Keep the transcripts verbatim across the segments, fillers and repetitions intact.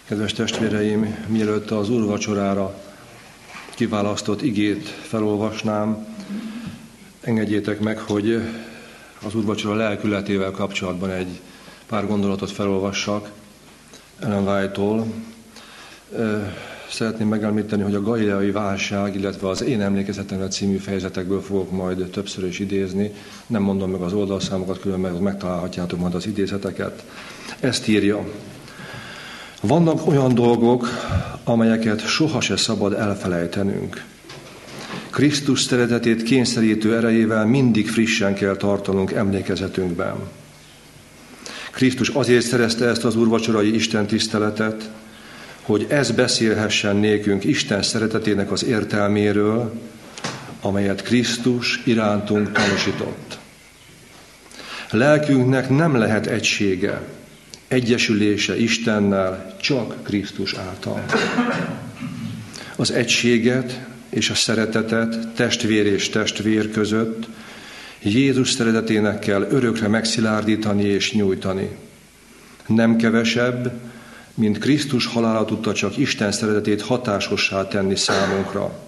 Kedves testvéreim, mielőtt az úrvacsorára kiválasztott igét felolvasnám, engedjétek meg, hogy az úrvacsora lelkületével kapcsolatban egy pár gondolatot felolvassak Ellen White-tól. Szeretném megemlíteni, hogy a galileai válság, illetve az Én emlékezetemre című fejezetekből fogok majd többször is idézni. Nem mondom meg az oldalszámokat, különben megtalálhatjátok majd az idézeteket. Ezt írja: vannak olyan dolgok, amelyeket soha se szabad elfelejtenünk. Krisztus szeretetét kényszerítő erejével mindig frissen kell tartanunk emlékezetünkben. Krisztus azért szerezte ezt az úrvacsorai Isten tiszteletet, hogy ez beszélhessen nékünk Isten szeretetének az értelméről, amelyet Krisztus irántunk tanúsított. Lelkünknek nem lehet egysége, egyesülése Istennel csak Krisztus által. Az egységet és a szeretetet testvér és testvér között Jézus szeretetének kell örökre megszilárdítani és nyújtani. Nem kevesebb, mint Krisztus halála tudta csak Isten szeretetét hatásossá tenni számunkra.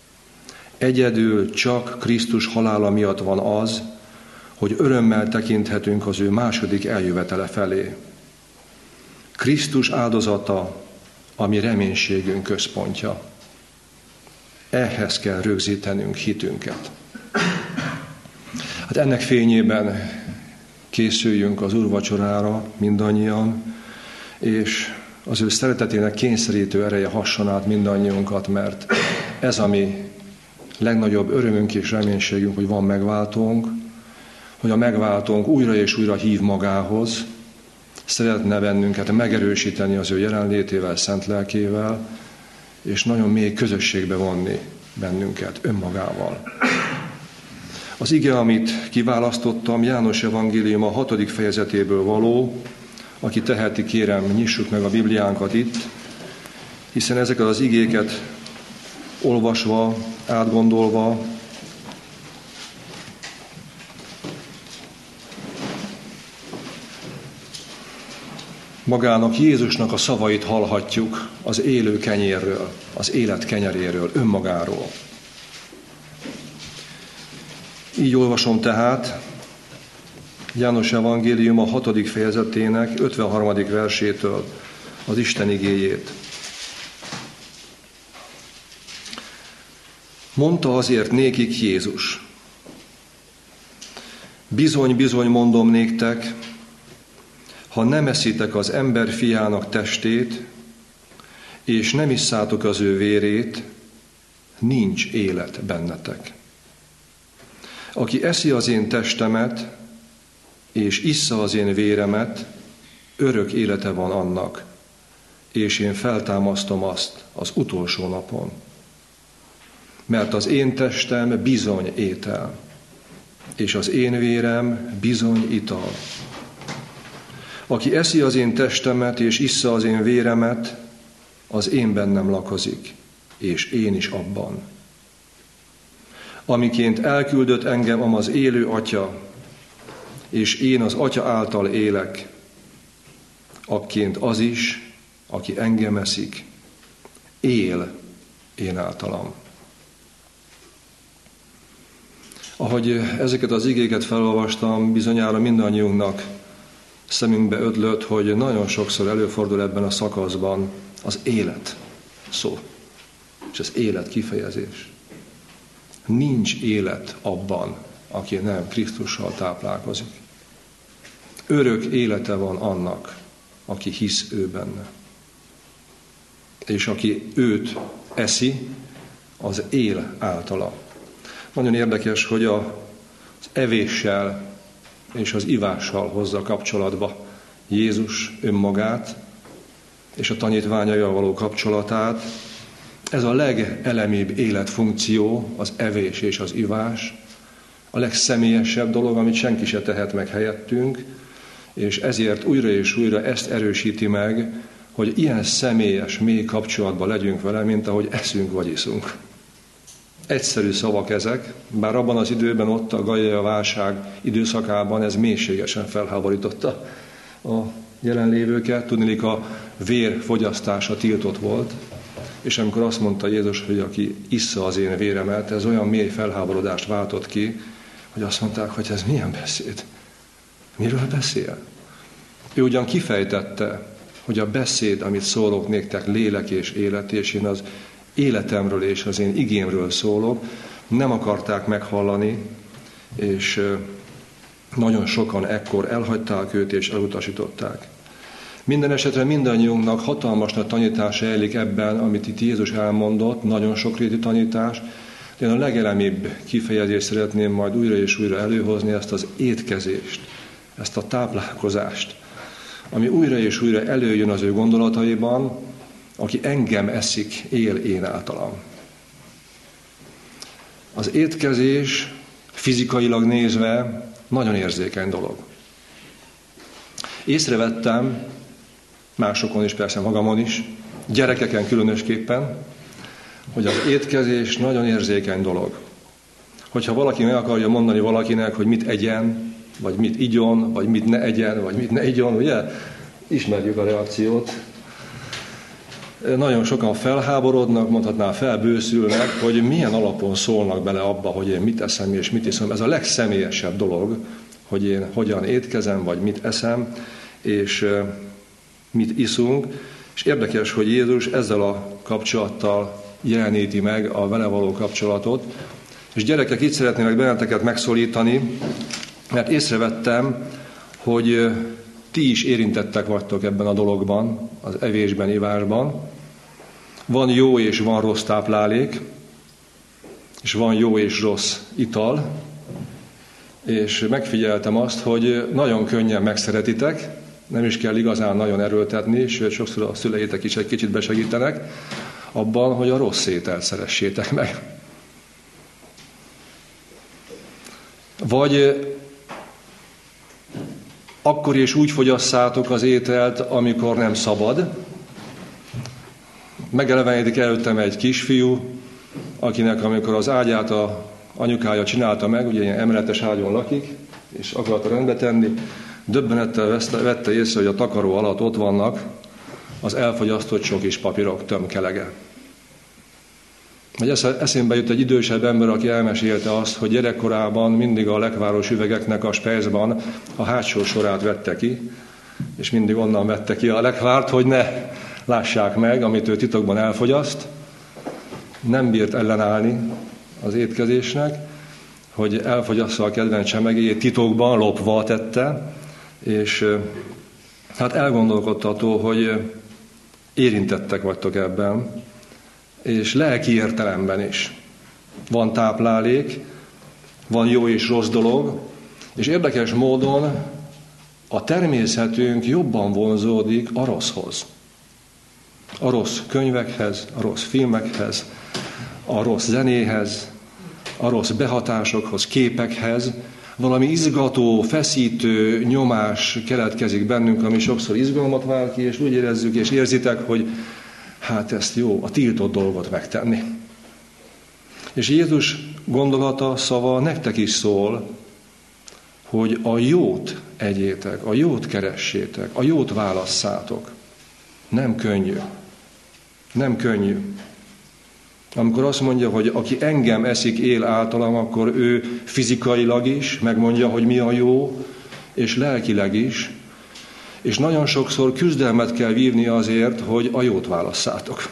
Egyedül csak Krisztus halála miatt van az, hogy örömmel tekinthetünk az ő második eljövetele felé. Krisztus áldozata a mi reménységünk központja. Ehhez kell rögzítenünk hitünket. Hát ennek fényében készüljünk az úrvacsorára mindannyian, és az ő szeretetének kényszerítő ereje hasson át mindannyiunkat, mert ez a mi legnagyobb örömünk és reménységünk, hogy van megváltónk, hogy a megváltónk újra és újra hív magához, szeretne bennünket megerősíteni az ő jelenlétével, szent lelkével, és nagyon mély közösségbe vonni bennünket önmagával. Az ige, amit kiválasztottam, János evangélium a hatodik fejezetéből való. Aki teheti, kérem, nyissuk meg a Bibliánkat itt, hiszen ezeket az igéket olvasva, átgondolva, magának, Jézusnak a szavait hallhatjuk az élő kenyérről, az élet kenyeréről, önmagáról. Így olvasom tehát János evangélium a hatodik fejezetének ötvenharmadik versétől az Isten igéjét. Mondta azért nékik Jézus: bizony, bizony mondom néktek, ha nem eszitek az ember fiának testét, és nem isszátok az ő vérét, nincs élet bennetek. Aki eszi az én testemet, és issza az én véremet, örök élete van annak, és én feltámasztom azt az utolsó napon. Mert az én testem bizony étel, és az én vérem bizony ital. Aki eszi az én testemet, és issza az én véremet, az én bennem lakozik, és én is abban. Amiként elküldött engem az élő Atya, és én az Atya által élek, akként az is, aki engem eszik, él én általam. Ahogy ezeket az igéket felolvastam, bizonyára mindannyiunknak szemünkbe ötlött, hogy nagyon sokszor előfordul ebben a szakaszban az élet szó, és az élet kifejezés. Nincs élet abban, aki nem Krisztussal táplálkozik. Örök élete van annak, aki hisz ő benne. És aki őt eszi, az él általa. Nagyon érdekes, hogy az evéssel és az ivással hozza kapcsolatba Jézus önmagát és a tanítványaival való kapcsolatát. Ez a legelemibb életfunkció, az evés és az ivás, a legszemélyesebb dolog, amit senki se tehet meg helyettünk, és ezért újra és újra ezt erősíti meg, hogy ilyen személyes, mély kapcsolatban legyünk vele, mint ahogy eszünk vagy iszunk. Egyszerű szavak ezek, bár abban az időben, ott a galileai válság időszakában ez mélységesen felháborította a jelenlévőket, tudniillik a vér fogyasztása tiltott volt, és amikor azt mondta Jézus, hogy aki issza az én véremet, ez olyan mély felháborodást váltott ki, hogy azt mondták, hogy ez milyen beszéd? Miről beszél? Ő ugyan kifejtette, hogy a beszéd, amit szólok néktek, lélek és élet, és én az életemről és az én igémről szólok, nem akarták meghallani, és nagyon sokan ekkor elhagyták őt és elutasították. Minden esetre mindannyiunknak hatalmas nagy tanítása elég ebben, amit itt Jézus elmondott, nagyon sokrétű tanítás. Én a legelemibb kifejezést szeretném majd újra és újra előhozni, ezt az étkezést, ezt a táplálkozást, ami újra és újra előjön az ő gondolataiban, aki engem eszik, él én általam. Az étkezés fizikailag nézve nagyon érzékeny dolog. Észrevettem, másokon is, persze magamon is, gyerekeken különösképpen, hogy az étkezés nagyon érzékeny dolog. Hogyha valaki meg akarja mondani valakinek, hogy mit egyen, vagy mit igyon, vagy mit ne egyen, vagy mit ne igyon, ugye? Ismerjük a reakciót. Nagyon sokan felháborodnak, mondhatná felbőszülnek, hogy milyen alapon szólnak bele abba, hogy én mit eszem és mit iszom. Ez a legszemélyesebb dolog, hogy én hogyan étkezem, vagy mit eszem, és mit iszunk. És érdekes, hogy Jézus ezzel a kapcsolattal jeleníti meg a vele való kapcsolatot. És gyerekek, itt szeretnélek benneteket megszólítani, mert észrevettem, hogy ti is érintettek vagytok ebben a dologban, az evésben, ivásban. Van jó és van rossz táplálék, és van jó és rossz ital, és megfigyeltem azt, hogy nagyon könnyen megszeretitek, nem is kell igazán nagyon erőltetni, sőt sokszor a szüleitek is egy kicsit besegítenek abban, hogy a rossz ételt szeressétek meg. Vagy akkor is úgy fogyasszátok az ételt, amikor nem szabad. Megelevenítik előttem egy kisfiú, akinek amikor az ágyát a anyukája csinálta meg, ugye ilyen emeletes ágyon lakik, és akarta rendbe tenni, döbbenettel vette észre, hogy a takaró alatt ott vannak az elfogyasztott csokis papírok tömkelege. Vagy eszémbe jut egy idősebb ember, aki elmesélte azt, hogy gyerekkorában mindig a lekváros üvegeknek a spejzban a hátsó sorát vette ki, és mindig onnan vette ki a lekvárt, hogy ne lássák meg, amit ő titokban elfogyaszt. Nem bírt ellenállni az étkezésnek, hogy elfogyassza a kedvenc csemegéjét, titokban lopva tette, és hát elgondolkodtató, hogy érintettek vagytok ebben, és lelki értelemben is. Van táplálék, van jó és rossz dolog, és érdekes módon a természetünk jobban vonzódik a rosszhoz. A rossz könyvekhez, a rossz filmekhez, a rossz zenéhez, a rossz behatásokhoz, képekhez. Valami izgató, feszítő nyomás keletkezik bennünk, ami sokszor izgalmat vár ki, és úgy érezzük, és érzitek, hogy hát ezt jó, a tiltott dolgot megtenni. És Jézus gondolata, szava nektek is szól, hogy a jót egyétek, a jót keressétek, a jót válasszátok. Nem könnyű. Nem könnyű. Amikor azt mondja, hogy aki engem eszik, él általam, akkor ő fizikailag is megmondja, hogy mi a jó, és lelkileg is. És nagyon sokszor küzdelmet kell vívni azért, hogy a jót válasszátok.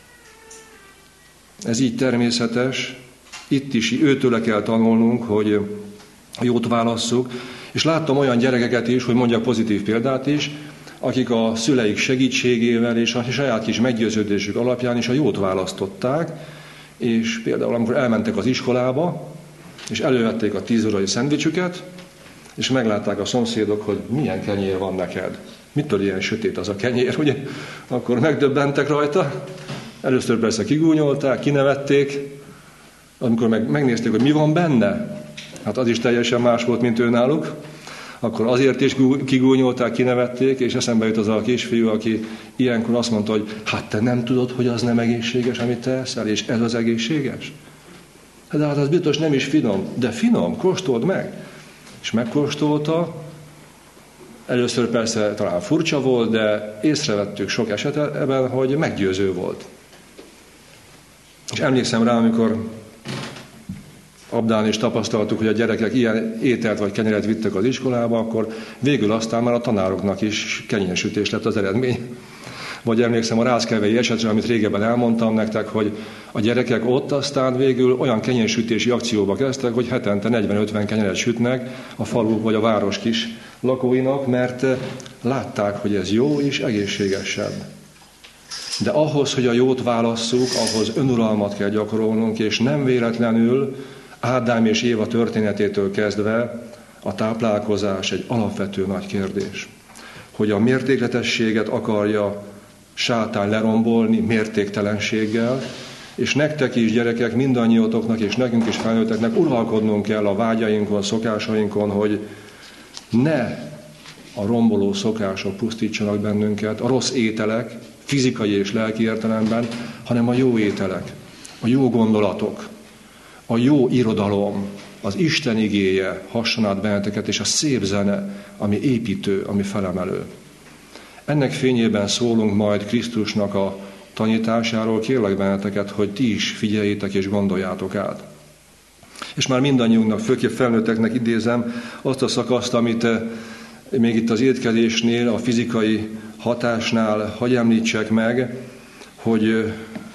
Ez így természetes. Itt is őtőle kell tanulnunk, hogy a jót válasszuk. És láttam olyan gyerekeket is, hogy mondjak pozitív példát is, akik a szüleik segítségével és a saját kis meggyőződésük alapján is a jót választották, és például amikor elmentek az iskolába, és elővették a tíz órai szendvicsüket, és meglátták a szomszédok, hogy milyen kenyér van neked. Mitől ilyen sötét az a kenyér, ugye? Akkor megdöbbentek rajta. Először persze kigúnyolták, kinevették, amikor meg, megnézték, hogy mi van benne, hát az is teljesen más volt, mint ő náluk, akkor azért is kigúnyolták, kinevették, és eszembe jut az a kisfiú, aki ilyenkor azt mondta, hogy hát te nem tudod, hogy az nem egészséges, amit te eszel, és ez az egészséges? De hát az biztos nem is finom, de finom, kóstold meg. És megkóstolta, Először persze talán furcsa volt, de észrevettük sok esetben, hogy meggyőző volt. És emlékszem rá, amikor Abdán is tapasztaltuk, hogy a gyerekek ilyen ételt vagy kenyeret vittek az iskolába, akkor végül aztán már a tanároknak is kenyérsütés lett az eredmény. Vagy emlékszem a rászkelvei esetre, amit régebben elmondtam nektek, hogy a gyerekek ott aztán végül olyan kenyérsütési akcióba kezdtek, hogy hetente negyven-ötven kenyeret sütnek a falu vagy a város kis lakóinak, mert látták, hogy ez jó és egészségesebb. De ahhoz, hogy a jót válasszuk, ahhoz önuralmat kell gyakorolnunk, és nem véletlenül Ádám és Éva történetétől kezdve a táplálkozás egy alapvető nagy kérdés. Hogy a mértékletességet akarja sátán lerombolni mértéktelenséggel, és nektek is, gyerekek, mindannyiótoknak és nekünk is felnőtteknek uralkodnunk kell a vágyainkon, szokásainkon, hogy ne a romboló szokások pusztítsanak bennünket, a rossz ételek, fizikai és lelki értelemben, hanem a jó ételek, a jó gondolatok, a jó irodalom, az Isten igéje hasson át benneteket, és a szép zene, ami építő, ami felemelő. Ennek fényében szólunk majd Krisztusnak a tanításáról, kérlek benneteket, hogy ti is figyeljétek és gondoljátok át. És már mindannyiunknak, főképp felnőtteknek idézem azt a szakaszt, amit még itt az étkezésnél, a fizikai hatásnál hagy említsek meg, hogy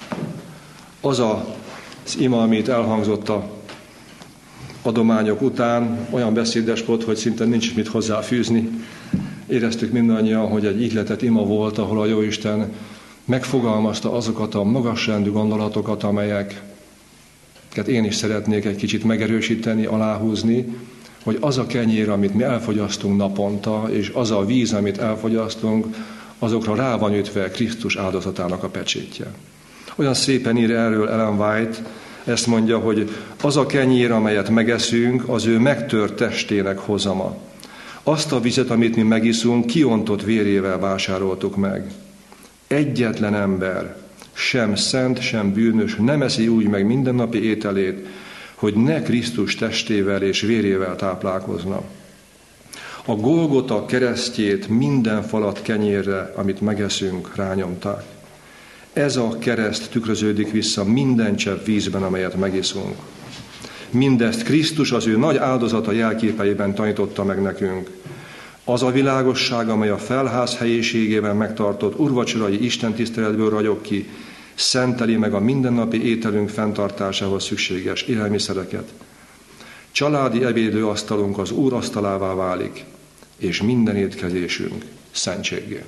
az az ima, amit elhangzott a adományok után, olyan beszédes volt, hogy szinte nincs mit hozzáfűzni. Éreztük mindannyian, hogy egy ihletett ima volt, ahol a Jóisten megfogalmazta azokat a magasrendű gondolatokat, amelyeket én is szeretnék egy kicsit megerősíteni, aláhúzni, hogy az a kenyér, amit mi elfogyasztunk naponta, és az a víz, amit elfogyasztunk, azokra rá van ütve Krisztus áldozatának a pecsétje. Olyan szépen ír erről Ellen White, ezt mondja, hogy az a kenyér, amelyet megeszünk, az ő megtört testének hozama. Azt a vizet, amit mi megiszunk, kiontott vérével vásároltuk meg. Egyetlen ember, sem szent, sem bűnös, nem eszi úgy meg mindennapi ételét, hogy ne Krisztus testével és vérével táplálkozna. A Golgota keresztjét minden falat kenyérre, amit megeszünk, rányomták. Ez a kereszt tükröződik vissza minden csepp vízben, amelyet megiszunk. Mindezt Krisztus az ő nagy áldozata jelképeiben tanította meg nekünk. Az a világosság, amely a felház helyiségében megtartott urvacsorai istentiszteletből ragyog ki, szenteli meg a mindennapi ételünk fenntartásához szükséges élelmiszereket. Családi ebédőasztalunk az Úr asztalává válik, és minden étkezésünk szentséggé.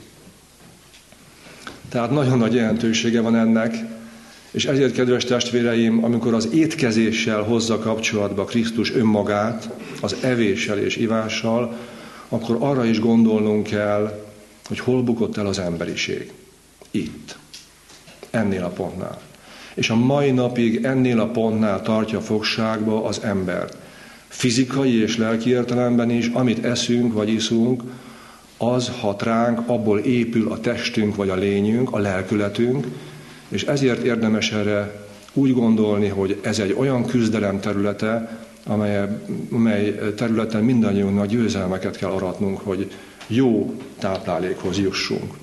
Tehát nagyon nagy jelentősége van ennek, és ezért, kedves testvéreim, amikor az étkezéssel hozza kapcsolatba Krisztus önmagát, az evéssel és ivással, akkor arra is gondolnunk kell, hogy hol bukott el az emberiség. Itt. Ennél a pontnál. És a mai napig ennél a pontnál tartja fogságba az embert. Fizikai és lelki értelemben is, amit eszünk vagy iszunk, az hat ránk, abból épül a testünk vagy a lényünk, a lelkületünk, és ezért érdemes erre úgy gondolni, hogy ez egy olyan küzdelem területe, amely, amely területen mindannyiunknak győzelmeket kell aratnunk, hogy jó táplálékhoz jussunk.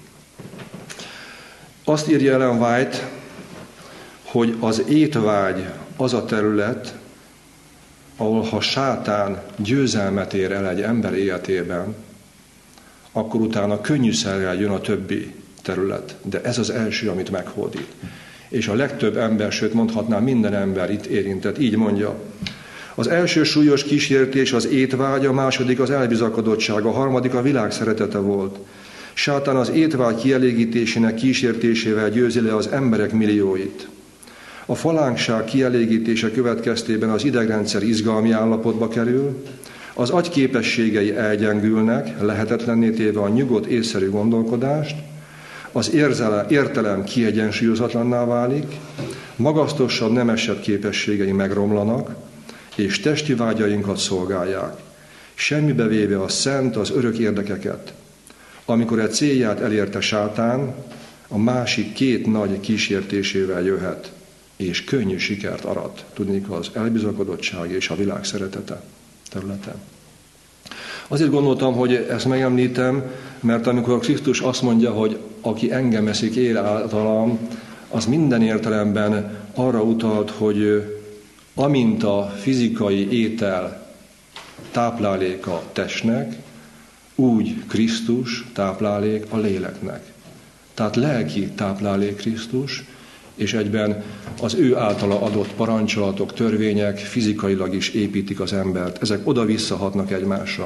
Azt írja Ellen White, hogy az étvágy az a terület, ahol ha sátán győzelmet ér el egy ember életében, akkor utána könnyűszerrel jön a többi terület. De ez az első, amit meghódít. És a legtöbb ember, sőt mondhatnám minden ember itt érintett, így mondja. Az első súlyos kísértés az étvágy, a második az elbizakodottság, a harmadik a világ szeretete volt. Sátán az étvágy kielégítésének kísértésével győzi le az emberek millióit. A falánkság kielégítése következtében az idegrendszer izgalmi állapotba kerül, az agy képességei elgyengülnek, lehetetlenné téve a nyugodt, észszerű gondolkodást, az érzele, értelem kiegyensúlyozatlanná válik, magasztosabb, nemesebb képességei megromlanak, és testi vágyainkat szolgálják, semmibe véve a szent, az örök érdekeket. Amikor egy célját elérte sátán, a másik két nagy kísértésével jöhet, és könnyű sikert arat, tudnék az elbizakodottság és a világ szeretete területen. Azért gondoltam, hogy ezt megemlítem, mert amikor Krisztus azt mondja, hogy aki engem eszik, él általam, az minden értelemben arra utalt, hogy amint a fizikai étel táplálék a testnek, úgy Krisztus táplálék a léleknek. Tehát lelki táplálék Krisztus, és egyben az ő általa adott parancsolatok, törvények fizikailag is építik az embert. Ezek oda-vissza hatnak egymásra.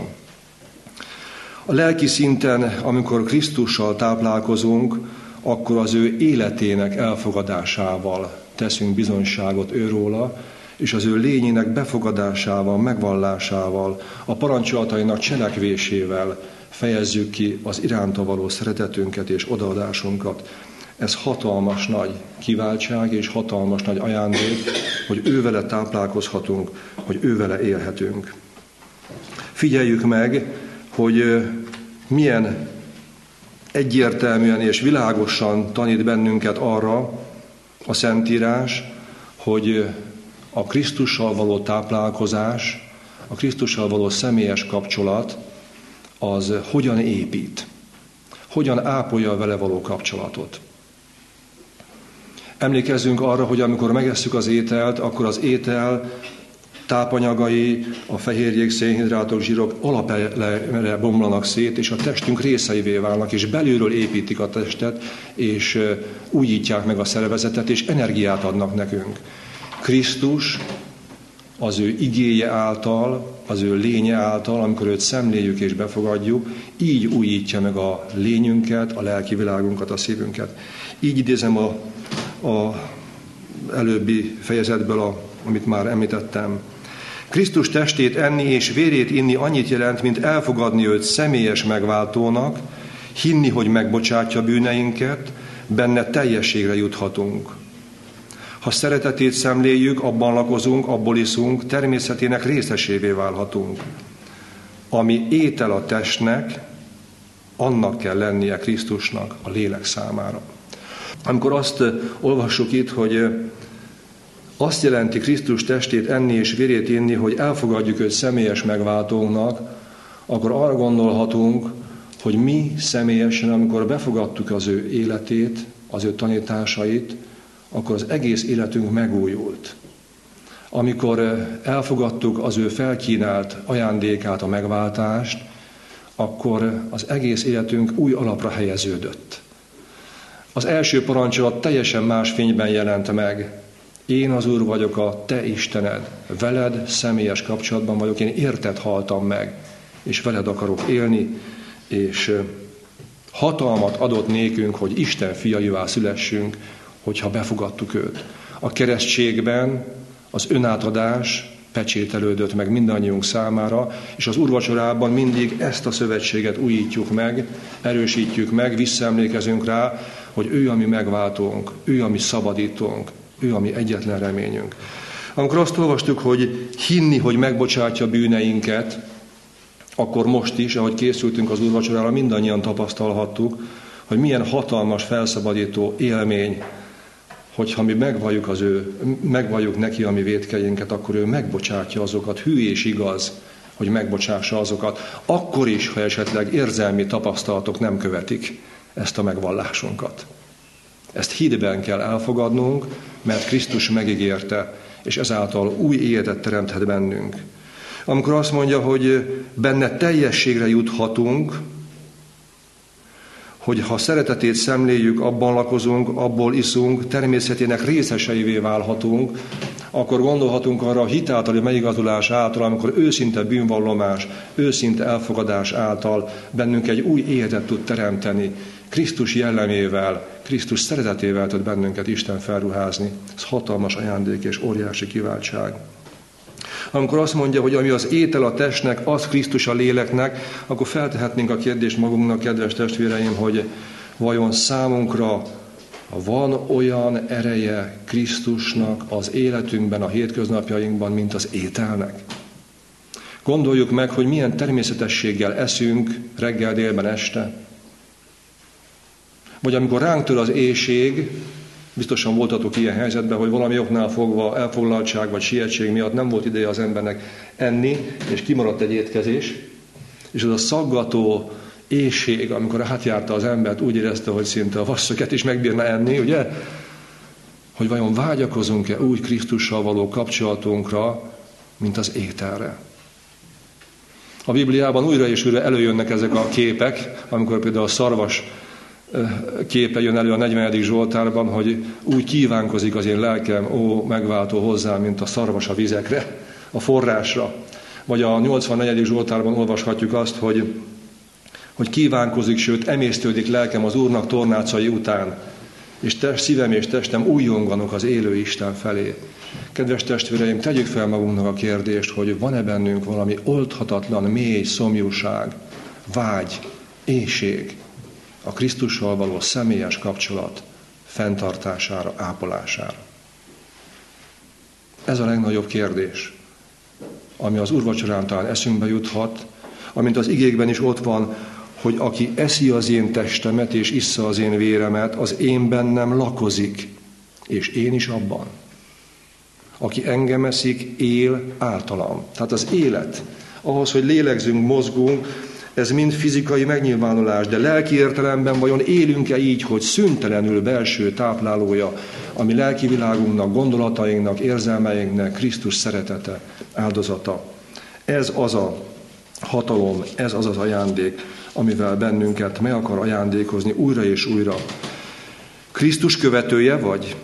A lelki szinten, amikor Krisztussal táplálkozunk, akkor az ő életének elfogadásával teszünk bizonyságot őróla, és az ő lényének befogadásával, megvallásával, a parancsolatainak cselekvésével fejezzük ki az iránta való szeretetünket és odaadásunkat. Ez hatalmas nagy kiváltság és hatalmas nagy ajándék, hogy ővele táplálkozhatunk, hogy ővele élhetünk. Figyeljük meg, hogy milyen egyértelműen és világosan tanít bennünket arra a Szentírás, hogy a Krisztussal való táplálkozás, a Krisztussal való személyes kapcsolat, az hogyan épít, hogyan ápolja a vele való kapcsolatot. Emlékezzünk arra, hogy amikor megesszük az ételt, akkor az étel tápanyagai, a fehérjék, szénhidrátok, zsírok alapelre bomlanak szét, és a testünk részeivé válnak, és belülről építik a testet, és újítják meg a szervezetet, és energiát adnak nekünk. Krisztus az ő igéje által, az ő lénye által, amikor őt szemléljük és befogadjuk, így újítja meg a lényünket, a lelki világunkat, a szívünket. Így idézem a, a előbbi fejezetből, a, amit már említettem. Krisztus testét enni és vérét inni annyit jelent, mint elfogadni őt személyes megváltónak, hinni, hogy megbocsátja bűneinket, benne teljességre juthatunk. Ha szeretetét szemléljük, abban lakozunk, abból iszunk, természetének részesévé válhatunk. Ami étel a testnek, annak kell lennie Krisztusnak a lélek számára. Amikor azt olvassuk itt, hogy azt jelenti Krisztus testét enni és vérét inni, hogy elfogadjuk őt személyes megváltónknak, akkor arra gondolhatunk, hogy mi személyesen, amikor befogadtuk az ő életét, az ő tanításait, akkor az egész életünk megújult. Amikor elfogadtuk az ő felkínált ajándékát, a megváltást, akkor az egész életünk új alapra helyeződött. Az első parancsolat teljesen más fényben jelent meg. Én az Úr vagyok, a te Istened, veled személyes kapcsolatban vagyok, én érted haltam meg, és veled akarok élni, és hatalmat adott nékünk, hogy Isten fiaivá szülessünk, hogyha befogadtuk őt. A keresztségben az önátadás pecsételődött meg mindannyiunk számára, és az úrvacsorában mindig ezt a szövetséget újítjuk meg, erősítjük meg, visszaemlékezünk rá, hogy ő a mi megváltónk, ő a mi szabadítónk, ő a mi egyetlen reményünk. Amikor azt olvastuk, hogy hinni, hogy megbocsátja bűneinket, akkor most is, ahogy készültünk az úrvacsorára, mindannyian tapasztalhattuk, hogy milyen hatalmas, felszabadító élmény, hogyha mi megvalljuk, az ő, megvalljuk neki a mi vétkeinket, akkor ő megbocsátja azokat, hű és igaz, hogy megbocsássa azokat, akkor is, ha esetleg érzelmi tapasztalatok nem követik ezt a megvallásunkat. Ezt hitben kell elfogadnunk, mert Krisztus megígérte, és ezáltal új életet teremthet bennünk. Amikor azt mondja, hogy benne teljességre juthatunk, hogy ha szeretetét szemléljük, abban lakozunk, abból iszunk, természetének részeseivé válhatunk, akkor gondolhatunk arra a hit általi megigazulás által, amikor őszinte bűnvallomás, őszinte elfogadás által bennünk egy új életet tud teremteni. Krisztus jellemével, Krisztus szeretetével tud bennünket Isten felruházni. Ez hatalmas ajándék és óriási kiváltság. Amikor azt mondja, hogy ami az étel a testnek, az Krisztus a léleknek, akkor feltehetnénk a kérdést magunknak, kedves testvéreim, hogy vajon számunkra van olyan ereje Krisztusnak az életünkben, a hétköznapjainkban, mint az ételnek? Gondoljuk meg, hogy milyen természetességgel eszünk reggel, délben, este. Vagy amikor ránk tör az éhség, biztosan voltatok ilyen helyzetben, hogy valami oknál fogva elfoglaltság vagy sietség miatt nem volt ideje az embernek enni, és kimaradt egy étkezés, És az a szaggató éhség, amikor átjárta az embert, úgy érezte, hogy szinte a vasszöket is megbírna enni, ugye? Hogy vajon vágyakozunk-e úgy Krisztussal való kapcsolatunkra, mint az ételre. A Bibliában újra és újra előjönnek ezek a képek, amikor például a szarvas képe jön elő a negyvenedik Zsoltárban, hogy úgy kívánkozik az én lelkem, ó, megváltó hozzám, mint a szarvas a vizekre, a forrásra. Vagy a nyolcvannegyedik Zsoltárban olvashatjuk azt, hogy, hogy kívánkozik, sőt emésztődik lelkem az Úrnak tornácai után, és test, szívem és testem újjonganak az élő Isten felé. Kedves testvéreim, tegyük fel magunknak a kérdést, hogy van-e bennünk valami oldhatatlan, mély szomjúság, vágy, éhség a Krisztussal való személyes kapcsolat fenntartására, ápolására. Ez a legnagyobb kérdés, ami az úrvacsorán talán eszünkbe juthat, amint az igékben is ott van, hogy aki eszi az én testemet és issza az én véremet, az én bennem lakozik, és én is abban. Aki engem eszik, él általam. Tehát az élet, ahhoz, hogy lélegzünk, mozgunk, ez mind fizikai megnyilvánulás, de lelki értelemben vajon élünk-e így, hogy szüntelenül belső táplálója, ami lelki világunknak, gondolatainknak, érzelmeinknek Krisztus szeretete, áldozata. Ez az a hatalom, ez az az ajándék, amivel bennünket meg akar ajándékozni újra és újra. Krisztus követője vagy?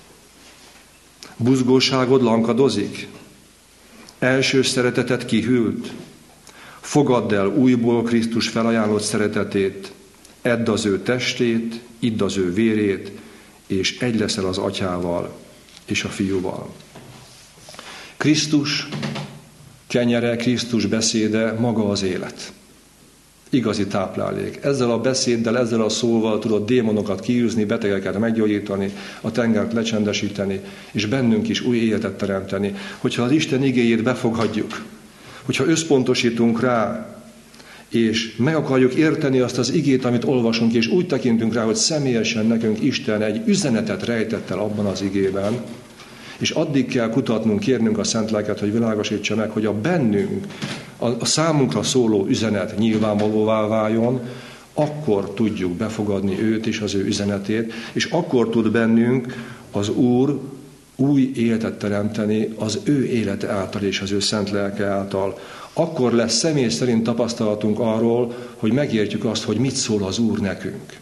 Buzgóságod lankadozik? Első szeretetet kihűlt? Fogadd el újból Krisztus felajánlott szeretetét, edd az ő testét, idd az ő vérét, és egy leszel az atyával és a fiúval. Krisztus kenyere, Krisztus beszéde maga az élet. Igazi táplálék. Ezzel a beszéddel, ezzel a szóval tudod démonokat kiűzni, betegeket meggyógyítani, a tengert lecsendesíteni, és bennünk is új életet teremteni. Hogyha az Isten igéjét befogadjuk, hogyha összpontosítunk rá, és meg akarjuk érteni azt az igét, amit olvasunk, és úgy tekintünk rá, hogy személyesen nekünk Isten egy üzenetet rejtett el abban az igében, és addig kell kutatnunk, kérnünk a Szent Lelket, hogy világosítsa meg, hogy a bennünk, a, a számunkra szóló üzenet nyilvánvalóvá váljon, akkor tudjuk befogadni őt és az ő üzenetét, és akkor tud bennünk az Úr új életet teremteni az ő élete által és az ő Szent Lelke által. Akkor lesz személy szerint tapasztalatunk arról, hogy megértjük azt, hogy mit szól az Úr nekünk.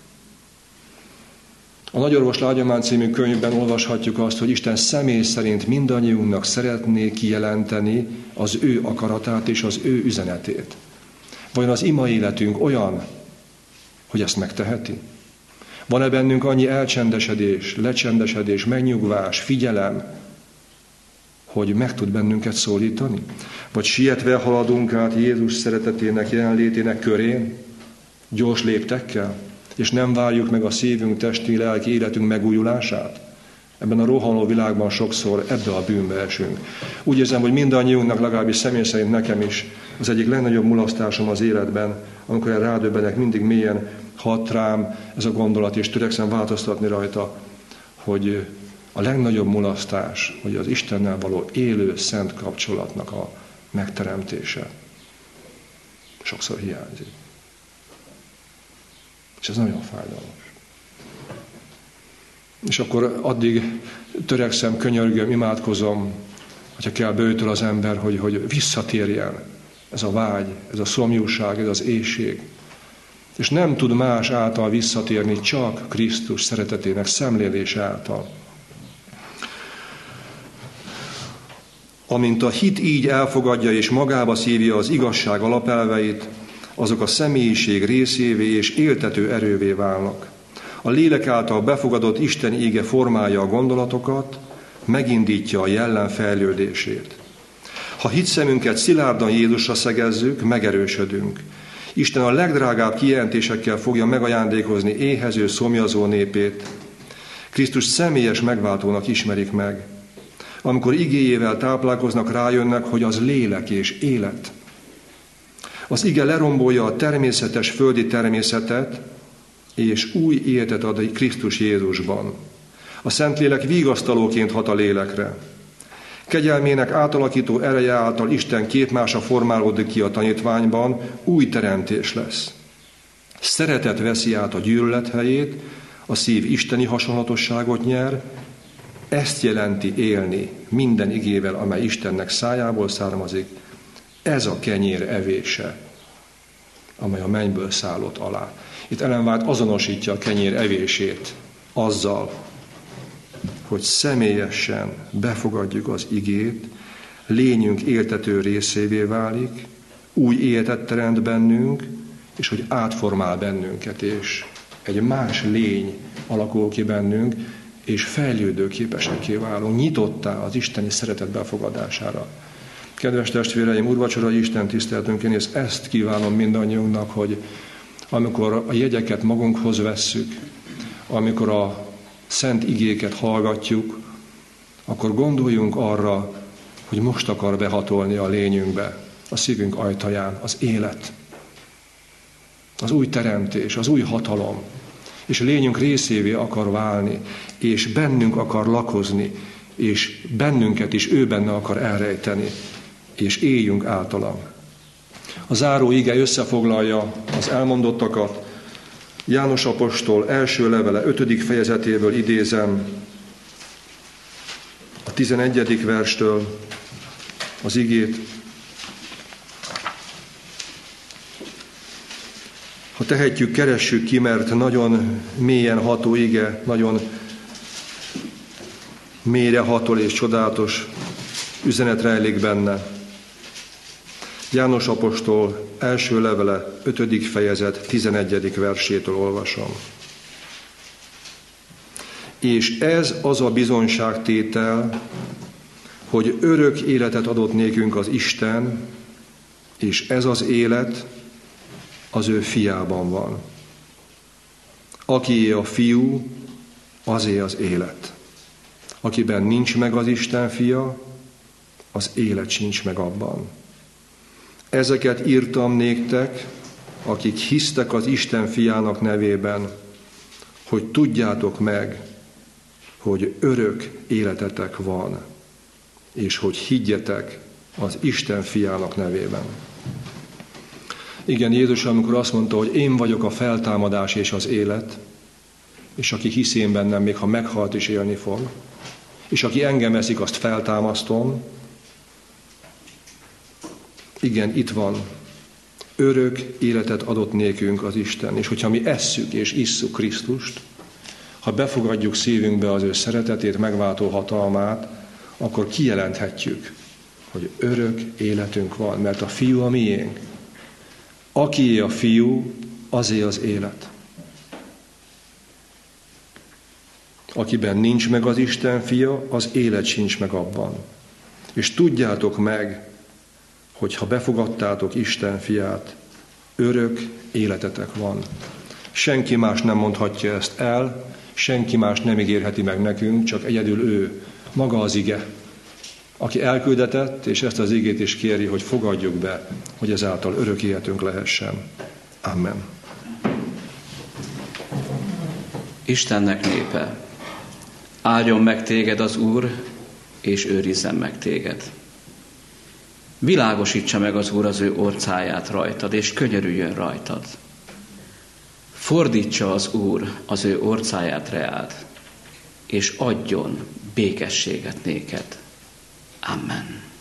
A Nagyorvos Lágyomány című könyvben olvashatjuk azt, hogy Isten személy szerint mindannyiunknak szeretné kijelenteni az ő akaratát és az ő üzenetét. Vajon az ima életünk olyan, hogy ezt megteheti? Van-e bennünk annyi elcsendesedés, lecsendesedés, megnyugvás, figyelem, hogy meg tud bennünket szólítani? Vagy sietve haladunk át Jézus szeretetének, jelenlétének körén, gyors léptekkel, és nem várjuk meg a szívünk, testi, lelki életünk megújulását? Ebben a rohanó világban sokszor ebbe a bűnbe esünk. Úgy érzem, hogy mindannyiunknak, legalábbis személy szerint nekem is, az egyik legnagyobb mulasztásom az életben, amikor erre rádöbbenek, mindig mélyen hat rám ez a gondolat, és törekszem változtatni rajta, hogy a legnagyobb mulasztás, hogy az Istennel való élő, szent kapcsolatnak a megteremtése sokszor hiányzik. És ez nagyon fájdalmas. És akkor addig törekszem, könyörgöm, imádkozom, hogyha kell bőtől az ember, hogy, hogy visszatérjen ez a vágy, ez a szomjúság, ez az éhség. És nem tud más által visszatérni, csak Krisztus szeretetének szemlélése által. Amint a hit így elfogadja és magába szívja az igazság alapelveit, azok a személyiség részévé és éltető erővé válnak. A lélek által befogadott Isten íge formálja a gondolatokat, megindítja a jellem fejlődését. Ha hitszemünket szilárdan Jézusra szegezzük, megerősödünk. Isten a legdrágább kijelentésekkel fogja megajándékozni éhező, szomjazó népét. Krisztus személyes megváltónak ismerik meg. Amikor igéjével táplálkoznak, rájönnek, hogy az lélek és élet. Az ige lerombolja a természetes földi természetet, és új életet ad Krisztus Jézusban. A Szentlélek vigasztalóként hat a lélekre. Kegyelmének átalakító ereje által Isten képmása formálódik ki a tanítványban, új teremtés lesz. Szeretet veszi át a gyűlölet helyét, a szív isteni hasonlatosságot nyer, ezt jelenti élni minden igével, amely Istennek szájából származik. Ez a kenyér evése, amely a mennyből szállott alá. Itt Ellen White azonosítja a kenyér evését azzal, hogy személyesen befogadjuk az igét, lényünk éltető részévé válik, új életet teremt bennünk, és hogy átformál bennünket, és egy más lény alakul ki bennünk, és fejlődő képesekké válunk, nyitottá az isteni szeretet befogadására. Kedves testvéreim, úrvacsorai Isten tiszteltünkén, és ezt kívánom mindannyiunknak, hogy amikor a jegyeket magunkhoz vesszük, amikor a szent igéket hallgatjuk, akkor gondoljunk arra, hogy most akar behatolni a lényünkbe, a szívünk ajtaján az élet, az új teremtés, az új hatalom, és a lényünk részévé akar válni, és bennünk akar lakozni, és bennünket is ő benne akar elrejteni, és éljünk általam. A záró ige összefoglalja az elmondottakat. János apostol első levele ötödik fejezetéből idézem a tizenegyedik verstől az igét. Ha tehetjük, keressük ki, mert nagyon mélyen ható ige, nagyon mélyre hatol és csodálatos üzenet rejlik benne. János apostol első levele, ötödik fejezet, tizenegyedik versétől olvasom. És ez az a bizonyságtétel, hogy örök életet adott nékünk az Isten, és ez az élet az ő fiában van. Akié a fiú, azé az élet. Akiben nincs meg az Isten fia, az élet sincs meg abban. Ezeket írtam néktek, akik hisztek az Isten fiának nevében, hogy tudjátok meg, hogy örök életetek van, és hogy higgyetek az Isten fiának nevében. Igen, Jézus, amikor azt mondta, hogy én vagyok a feltámadás és az élet, és aki hisz én bennem, még ha meghalt is élni fog, és aki engem eszik, azt feltámasztom. Igen, itt van. Örök életet adott nékünk az Isten, és hogyha mi esszük és isszuk Krisztust, ha befogadjuk szívünkbe az ő szeretetét, megváltó hatalmát, akkor kijelenthetjük, hogy örök életünk van, mert a fiú a miénk. Akié a fiú, azé az élet. Akiben nincs meg az Isten fia, az élet sincs meg abban. És tudjátok meg, hogy ha befogadtátok Isten fiát, örök életetek van. Senki más nem mondhatja ezt el, senki más nem ígérheti meg nekünk, csak egyedül ő, maga az ige, aki elküldetett, és ezt az igét is kéri, hogy fogadjuk be, hogy ezáltal örök életünk lehessen. Amen. Istennek népe, áldjon meg téged az Úr, és őrizzen meg téged. Világosítsa meg az Úr az ő orcáját rajtad, és könyörüljön rajtad. Fordítsa az Úr az ő orcáját reád, és adjon békességet néked. Amen.